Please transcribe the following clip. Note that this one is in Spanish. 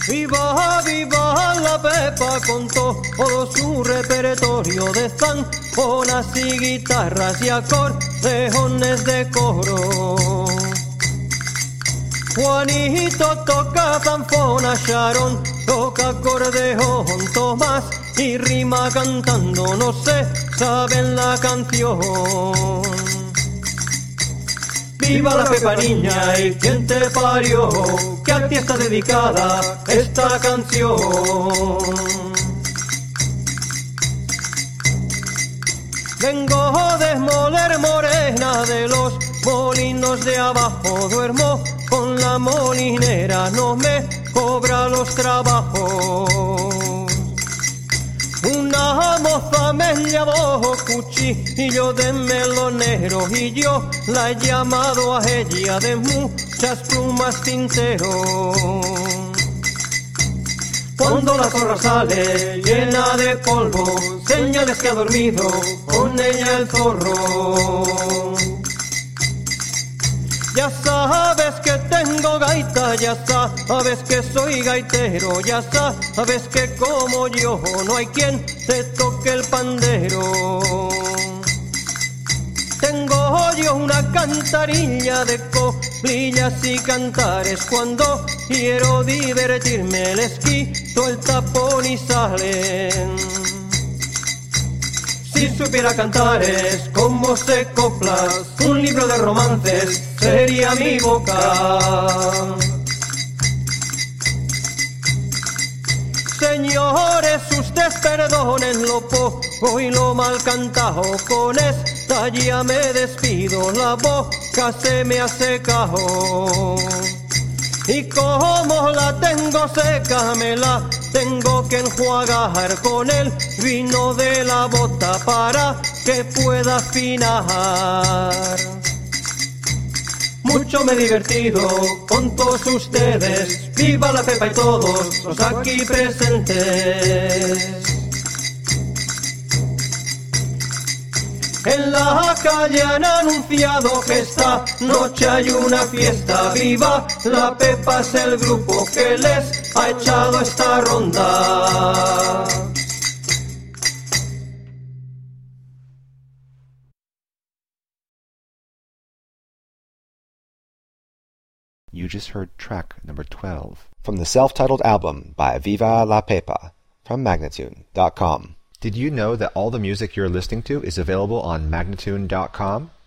Viva, viva la Pepa con todo su repertorio de zanfonas y guitarras y acordeones de coro. Juanito toca zanfona, Sharon toca acordeón, Tomás y rima cantando, no se saben la canción. Viva la Pepa niña y quien te parió, que a ti está dedicada esta canción. Vengo de Moler Morena, de los molinos de abajo, duermo con la molinera, no me cobra los trabajos. Una moza me llamó cuchillo de melonero y yo la he llamado a ella de muchas plumas tintero. Cuando la zorra sale llena de polvo, señales que ha dormido con ella el zorro. Ya sabes que tengo gaita, ya sabes que soy gaitero, ya sabes que como yo no hay quien te toque el pandero. Tengo yo una cantarilla de coplillas y cantares, cuando quiero divertirme les quito el tapón y salen. Si supiera cantares como se coplas, un libro de romances sería mi boca. Señores, ustedes perdonen lo poco y lo mal cantado, con esta ya me despido, la boca se me ha secado. Y como la tengo seca, me la tengo que enjuagar con el vino de la bota para que pueda afinar. Mucho me he divertido con todos ustedes, viva la Pepa y todos los aquí presentes. En la calle han anunciado que esta noche hay una fiesta. Viva la Pepa es el grupo que les ha echado esta ronda. You just heard track number 12 from the self-titled album by Viva la Pepa from Magnatune.com. Did you know that all the music you're listening to is available on Magnatune.com?